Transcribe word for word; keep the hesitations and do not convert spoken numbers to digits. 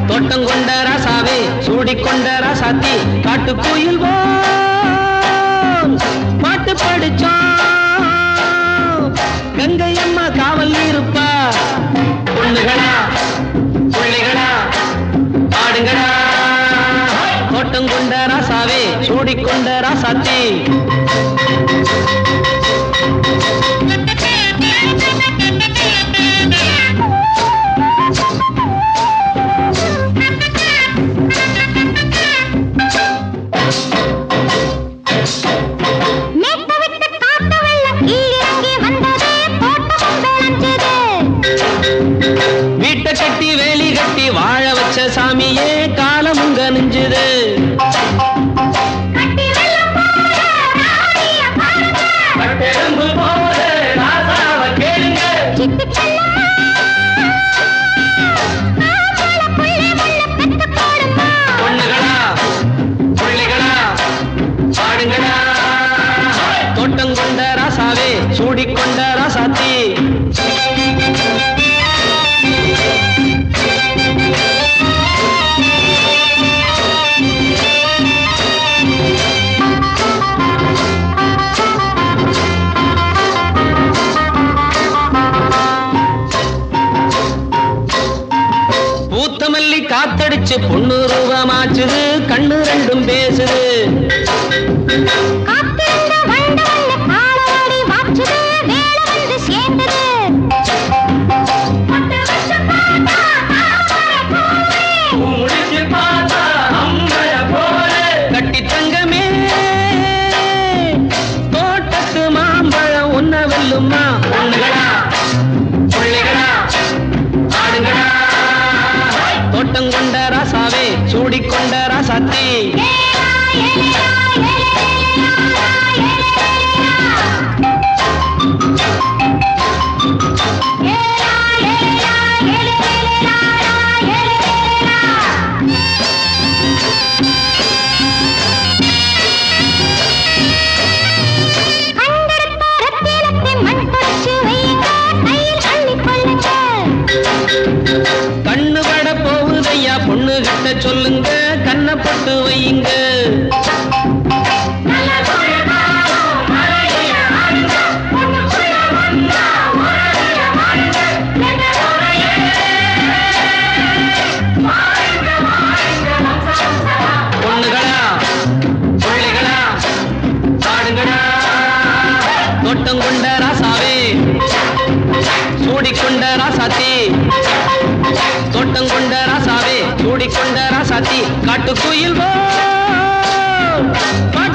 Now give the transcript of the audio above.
தோட்டம் கொண்ட ராசாவே சூடிக்கொண்ட ராசாத்தி காட்டு கோயில் பாட்டு படிச்சோம் கங்கை அம்மா காவல் இருப்பா பொண்ணுகளா பிள்ளைகளா ஆடுங்களா தோட்டம் கொண்ட ராசாவே சூடிக்கொண்ட ராசாத்தி வீட்டை கட்டி வேலி கட்டி வாழ வச்ச சாமியே காலம் உங்க நெஞ்சுது பொண்ணுகளா பிள்ளைகளா ஆடுங்களா தோட்டம் கொண்ட ராசாவே சூடிக்கொண்ட ராசாத்தி பூத்தமல்லி காத்தடிச்சு பொண்ணு ரூபமாச்சுது கண்ணு ரெண்டும் பேசுது கட்டி தங்கமே தோட்டத்து மாம்பழம் உன்ன வெல்லுமா பொண்ணுகளா பிள்ளைகளா ஆடுங்களா தோட்டம் கொண்ட ராசாவே சூடிக்கொண்ட ராசாத்தி கண்ணு பட போகுதையா பொண்ணு கிட்ட சொல்லுங்க கண்ணப்பட்டு வையுங்க பொண்ணுகளா பிள்ளைகளா ஆடுங்களா தோட்டம் கொண்ட ராசாவே சூடிக்கொண்ட ராசாத்தி தோட்டம் கொண்ட ராசாவே சூடிக்கொண்ட ராசாத்தி காட்டு கோயில்